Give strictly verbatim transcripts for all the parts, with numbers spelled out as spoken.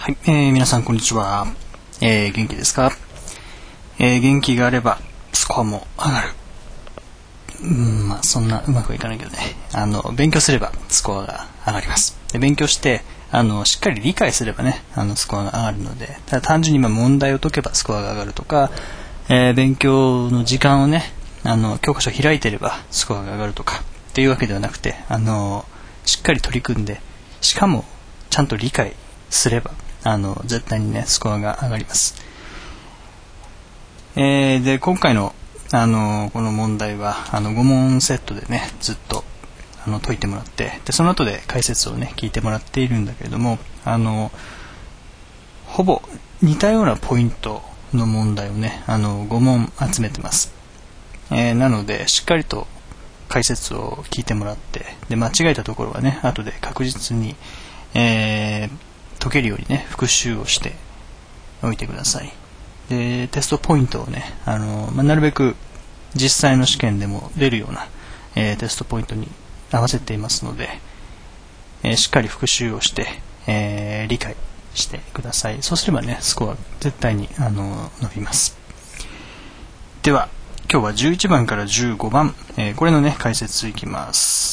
はい、えー、皆さんこんにちは。えー、元気ですか？えー、元気があればスコアも上がる。うん、まあそんなうまくはいかないけどね。あの勉強すればスコアが上がります。で勉強してあのしっかり理解すればね、あのスコアが上がるので、ただ単純に今問題を解けばスコアが上がるとか、えー、勉強の時間をね、あの教科書を開いてればスコアが上がるとかっていうわけではなくて、あのしっかり取り組んで、しかもちゃんと理解すればあの絶対にねスコアが上がります。えー、で今回のあのこの問題はあのご問セットでねずっとあの解いてもらって、でその後で解説をね聞いてもらっているんだけれども、あのほぼ似たようなポイントの問題をねあのご問集めてます。えー、なのでしっかりと解説を聞いてもらって、で間違えたところはね後で確実に、えー、解けるようにね復習をしておいてください。でテストポイントをねあの、まあ、なるべく実際の試験でも出るような、えー、テストポイントに合わせていますので、えー、しっかり復習をして、えー、理解してください。そうすればねスコア絶対にあの伸びます。では今日はじゅういちばんからじゅうごばん、えー、これのね解説いきます。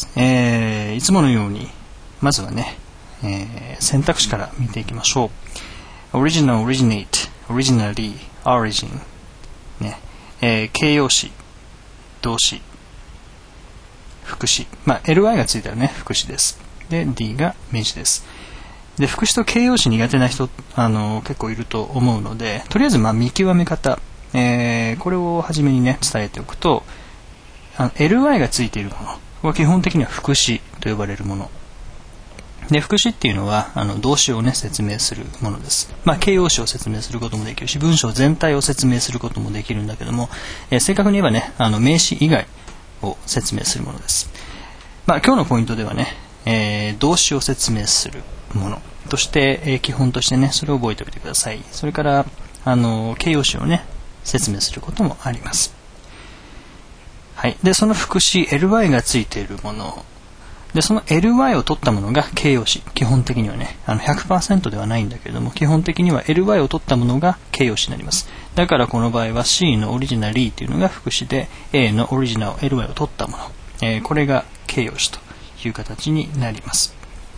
えー、いつものようにまずはね、えー、選択肢から見ていきましょう。original, originate, originally, origin、ねえー、形容詞、動詞、副詞、まあ エルワイ がついたらね副詞です。で D が名詞です。で副詞と形容詞苦手な人あの結構いると思うので、とりあえずまあ見極め方、えー、これを初めにね伝えておくと、あの エルワイ がついているものは基本的には副詞と呼ばれるもので、副詞っていうのはあの動詞をね説明するものです。まあ形容詞を説明することもできるし、文章全体を説明することもできるんだけども、えー、正確に言えばねあの名詞以外を説明するものです。まあ今日のポイントではね、えー、動詞を説明するものとして、えー、基本としてねそれを覚えておいてください。それからあの形容詞をね説明することもあります。はい。でその副詞 エルワイ がついているもので、その エルワイ を取ったものが形容詞。基本的にはねあの ひゃくパーセント ではないんだけれども、基本的には エルワイ を取ったものが形容詞になります。だからこの場合は C のオリジナリーというのが副詞で、 A のオリジナル エルワイ を取ったもの、えー、これが形容詞という形になります。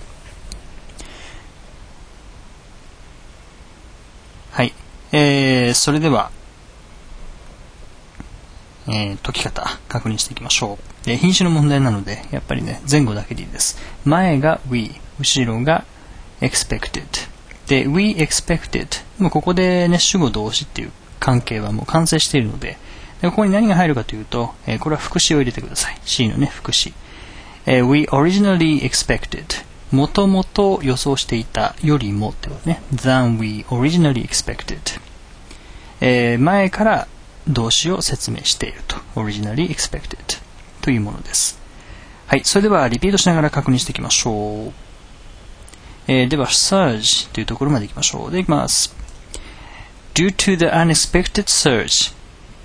はい、えー、それではえー、解き方確認していきましょう。で品詞の問題なのでやっぱりね前後だけでいいです。前が we、 後ろが expected で we expected、 もうここでね主語動詞っていう関係はもう完成しているので、でここに何が入るかというと、えー、これは副詞を入れてください。 C のね副詞、えー、we originally expected、 もともと予想していたよりもってことね。 than we originally expected、えー、前から動詞を説明していると originally expected というものです。はい、それではリピートしながら確認していきましょう。えー、では surge というところまでいきましょう。でいきます。 due to the unexpected surge、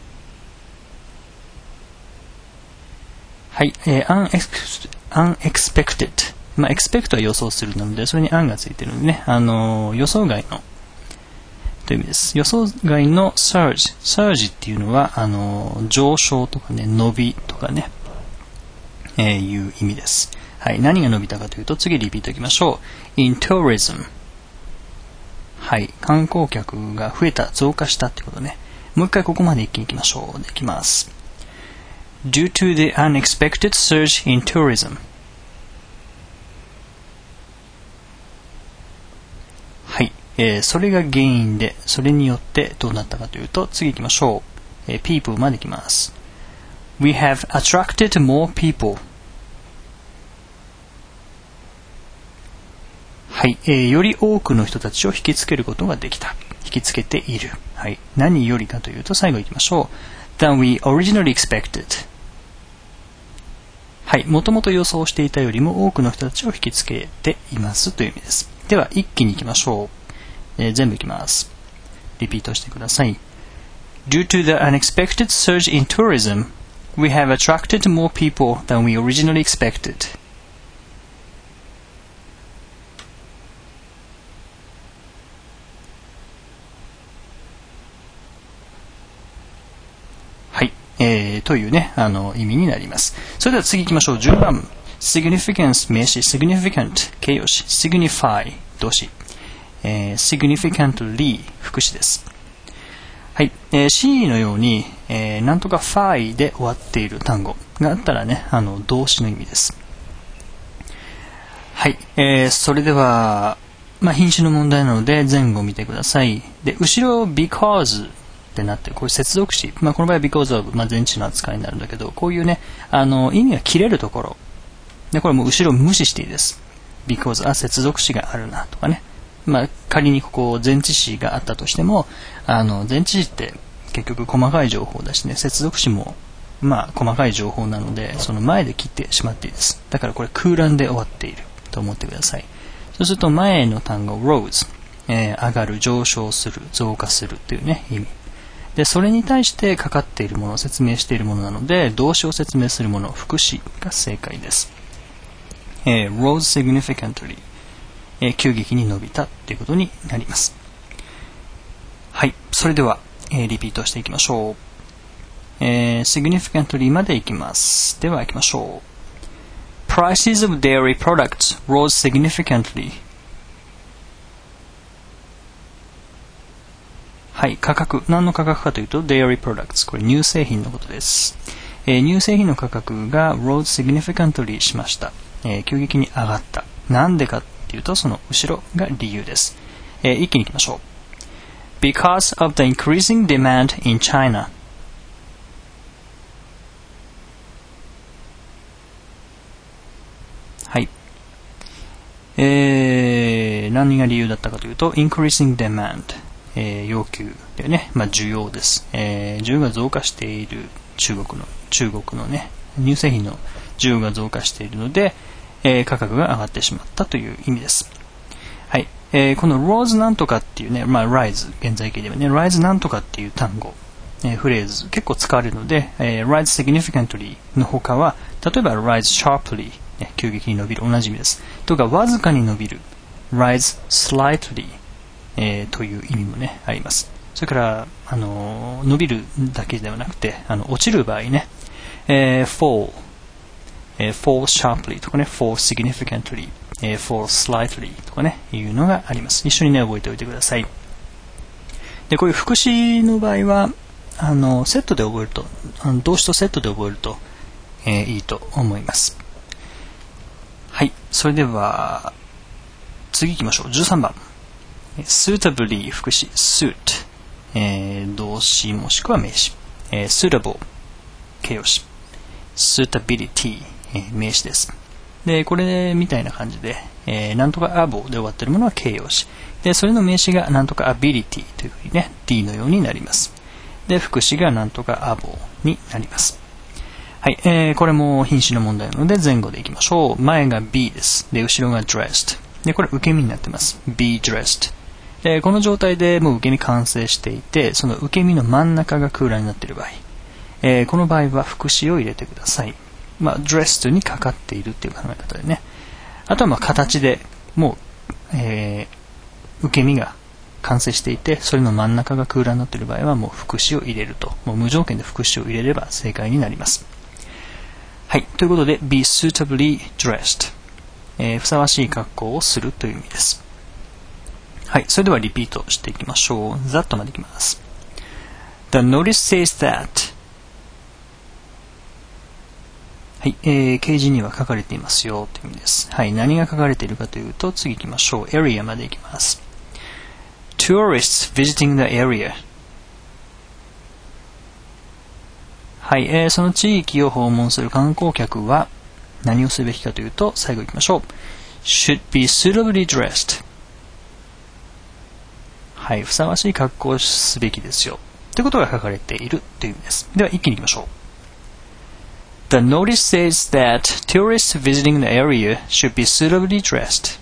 はい、えー、unexpected, unexpected、 まあ expect は予想するなのでそれに un がついてるのでね、あのー、予想外のという意味です。予想外の surge、 surge っていうのはあの上昇とかね伸びとかね、えー、いう意味です。はい、何が伸びたかというと次リピートいきましょう。 in tourism、 はい、観光客が増えた増加したってことね。もう一回ここまで一気にいきましょう。でいきます。 due to the unexpected surge in tourism、えー、それが原因で、それによってどうなったかというと次行きましょう。えー、people まで行きます。 We have attracted more people、 はい、えー、より多くの人たちを引きつけることができた、引きつけている、はい、何よりかというと最後行きましょう。 than we originally expected、 はい、もともと予想していたよりも多くの人たちを引きつけていますという意味です。では一気に行きましょう。えー、全部いきます。リピートしてください。 Due to the unexpected surge in tourism, we have attracted more people than we originally expected. えー、というね、あの、意味になります。それでは次行きましょう。じゅうばん。significance 名詞、significant 形容詞、signify 動詞、えー、significantly 副詞です。はい。えー、C のように、えー、なんとか fy で終わっている単語があったらね、あの、動詞の意味です。はい。えー、それでは、まあ、品詞の問題なので前後を見てください。で、後ろ because ってなってる、これ接続詞。まあ、この場合は because of、まあ、前置の扱いになるんだけど、こういうね、あの、意味が切れるところ。で、これもう後ろ無視していいです。because、あ、接続詞があるな、とかね。まあ、仮にここ前置詞があったとしても、あの、前置詞って結局細かい情報だしね、接続詞も、まあ、細かい情報なので、その前で切ってしまっていいです。だからこれ空欄で終わっていると思ってください。そうすると前の単語 rose、えー、上がる、上昇する、増加するというね、意味。で、それに対してかかっているものを説明しているものなので、動詞を説明するもの、副詞が正解です。えー、rose significantly、えー、急激に伸びたということになります。はい。それでは、えー、リピートしていきましょう。えー、significantly までいきます。では行きましょう。Prices of dairy products rose significantly. はい、価格。何の価格かというと、dairy products。これ乳製品のことです。えー、乳製品の価格が rose significantly しました。えー、急激に上がった。なんでかっていうと、その後ろが理由です。えー、一気に行きましょう。Because of the increasing demand in China.はい。えー、何が理由だったかというと、increasing demand、えー、要求でね、まあ需要です。えー、需要が増加している中国の、中国のね、乳製品の需要が増加しているので、えー、価格が上がってしまったという意味です。はい。えー、この rose なんとかっていうね、まあ rise、現在形ではね、rise なんとかっていう単語、えー、フレーズ結構使われるので、えー、rise significantly の他は、例えば rise sharply、急激に伸びる、同じ意味です。とか、わずかに伸びる、rise slightly、えー、という意味もね、あります。それから、あのー、伸びるだけではなくて、あの、落ちる場合ね、えー、fall、えー、fall sharply とかね、fall significantly、えー、fall slightly とかね、いうのがあります。一緒にね、覚えておいてください。で、こういう副詞の場合は、あの、セットで覚えると、あの動詞とセットで覚えると、えー、いいと思います。はい。それでは、次行きましょう。じゅうさんばん。suitably 副詞、suit、えー、動詞もしくは名詞。えー、suitable 形容詞。suitability、えー、名詞です。で、これみたいな感じで、えー、なんとか able で終わっているものは形容詞。で、それの名詞がなんとか ability というふうにね、D のようになります。で、副詞がなんとか able になります。はい、えー、これも品詞の問題なので前後でいきましょう。前が be です。で、後ろが dressed。で、これ受け身になってます。be dressed。で、この状態でもう受け身完成していて、その受け身の真ん中が空欄になっている場合、えー、この場合は副詞を入れてください。まあ、dressed にかかっているっていう考え方でね。あとはまあ形でもう、えー、受け身が完成していて、それの真ん中が空欄になっている場合はもう副詞を入れると。もう無条件で副詞を入れれば正解になります。はい。ということで、be suitably dressed、えー。ふさわしい格好をするという意味です。はい。それではリピートしていきましょう。ざっとまでいきます。The notice says that、はい。えー、掲示には書かれていますよという意味です。はい。何が書かれているかというと、次行きましょう。area までいきます。Tourists visiting the area、はい、えー、その地域を訪問する観光客は何をすべきかというと、最後行きましょう。should be suitably dressed、はい、ふさわしい格好をすべきですよということが書かれているという意味です。では一気に行きましょう。The notice says that tourists visiting the area should be suitably dressed。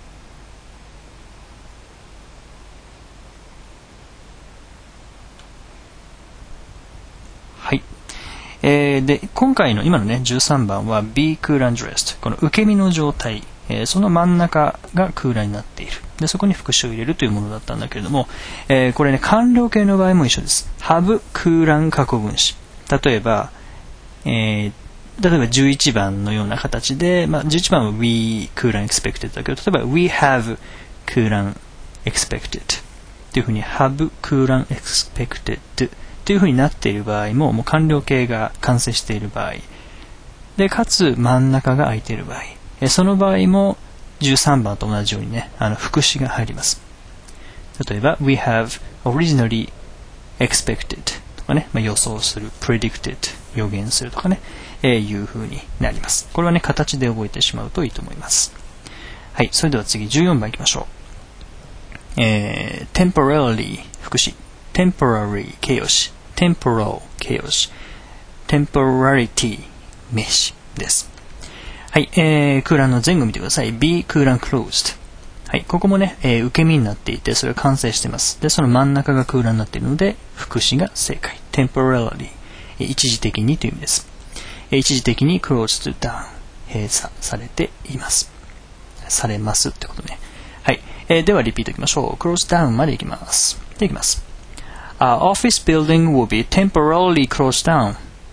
はい。えー、で、今回の今のね、じゅうさんばんは be cool and dressed。この受け身の状態、えー、その真ん中が空欄になっている。で、そこに副詞を入れるというものだったんだけれども、えー、これね、完了形の場合も一緒です。have 空欄過去分詞。 例えば、えー、例えばじゅういちばんのような形で、まあ、じゅういちばんは we coolant expected だけど、例えば we have coolant expected っていうふうに have coolant expected っていうふうになっている場合も、もう完了形が完成している場合で、かつ真ん中が空いている場合、その場合もじゅうさんばんと同じようにね、あの副詞が入ります。例えば we have originally expected とかね、まあ、予想する predicted 予言するとかね、えー、いう風になります。これはね、形で覚えてしまうといいと思います。はい、それでは次じゅうよんばんいきましょう。えー、temporarily 副詞、temporary 形容詞、temporal 形容詞、temporality 名詞です。はい、えー、空欄の前後見てください。be 空欄 closed。はい、ここもね、えー、受け身になっていて、それが完成しています。で、その真ん中が空欄になっているので、副詞が正解。temporarily、えー、一時的にという意味です。えー、一時的に closed down、閉鎖されています。されますってことね。はい、えー、ではリピートいきましょう。close down までいきます。で、いきます。Our office building will be temporarily closed down。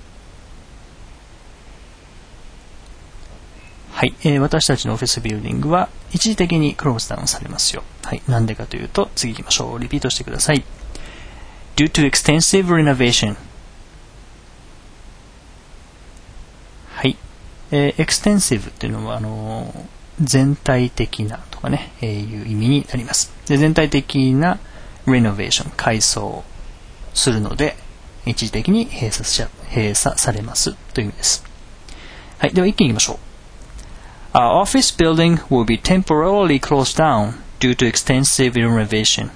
はい、えー、私たちのオフィスビルディングは一時的にクローズダウンされますよ。はい、なんでかというと、次行きましょう。リピートしてください。Due to extensive renovation。はい、えー、extensive っていうのはあのー、全体的なとかね、えー、いう意味になります。で、全体的な renovation 改装するので、一時的に閉鎖し閉鎖されますという意味です。はい、では一気に行きましょう。Our office building will be temporarily closed down due to extensive renovation.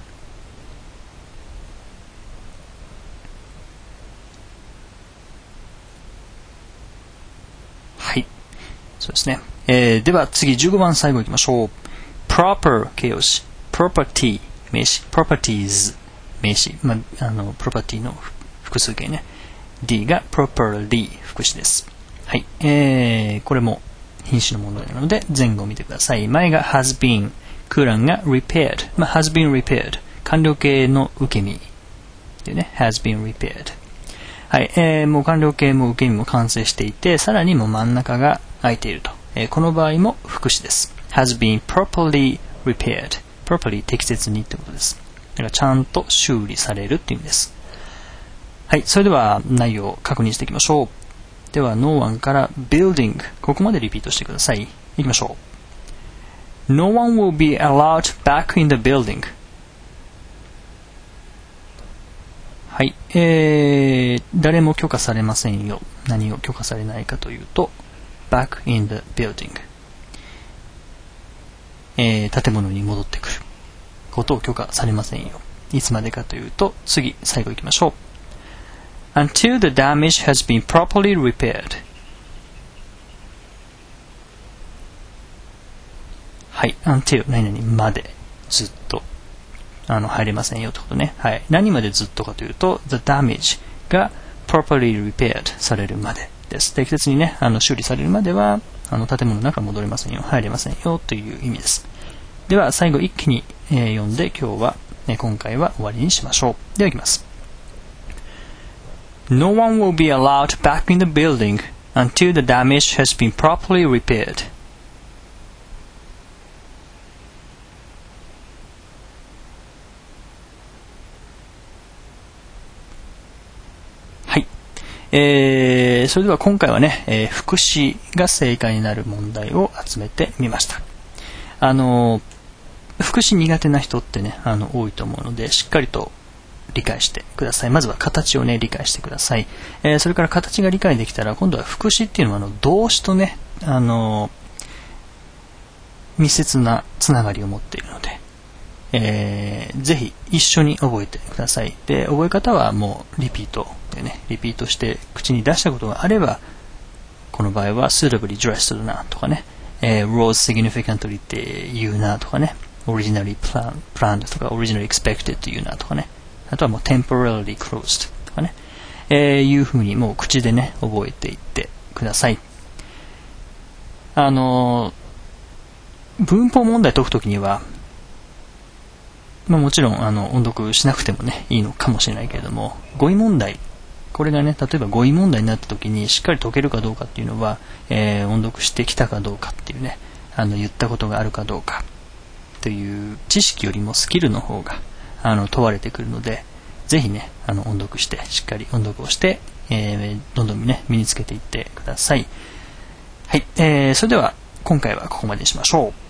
はい。そうですね。えー、では次じゅうごばん最後行きましょう。proper 形容詞。property 名詞。properties 名詞。まあ、あの、property の複数形ね。D が properly 副詞です。はい。えー、これも品詞の問題なので前後を見てください。前が has been、空欄が repaired、まあ、has been repaired、完了形の受け身でね、has been repaired。はい、えー、もう完了形も受け身も完成していて、さらにもう真ん中が空いていると。えー、この場合も副詞です。has been properly repaired、properly 適切にってことです。だからちゃんと修理されるっていう意味です。はい、それでは内容を確認していきましょう。では、no one から building。ここまでリピートしてください。いきましょう。No one will be allowed back in the building。はい。えー、誰も許可されませんよ。何を許可されないかというと、back in the building。えー、建物に戻ってくることを許可されませんよ。いつまでかというと、次、最後いきましょう。Until the damage has been properly repaired。 はい、until 何々までずっとあの入れませんよってことね。はい、何までずっとかというと the damage が properly repaired されるまでです。適切にね、あの修理されるまではあの建物の中戻れませんよ、入れませんよという意味です。では最後一気に、えー、読んで今日は、ね、今回は終わりにしましょう。ではいきます。No one will be allowed back in the building until the damage has been properly repaired. はい。えー、それでは今回はね、えー、副詞が正解になる問題を集めてみました。あの、副詞苦手な人ってね、あの、多いと思うので、しっかりと理解してください。まずは形をね、理解してください。えー、それから形が理解できたら、今度は副詞っていうのは、あの、動詞とね、あの、密接なつながりを持っているので、えー、ぜひ一緒に覚えてください。で、覚え方はもうリピートでね、リピートして口に出したことがあれば、この場合は suitably dressed なとかね、えー、rose significantly って言うなとかね、originally planned とか originally expected って言うなとかね、あとはもう temporarily closed とかね、えー、いう風にもう口でね、覚えていってください。あのー、文法問題解くときには、まあもちろん、あの、音読しなくてもね、いいのかもしれないけれども、語彙問題、 これがね、例えば語彙問題になった時にしっかり解けるかどうかっていうのは、えー、音読してきたかどうかっていうね、あの言ったことがあるかどうかという知識よりもスキルの方があの問われてくるので、ぜひね、あの音読してしっかり音読をして、えー、どんどんね身につけていってください。はい、えー、それでは今回はここまでにしましょう。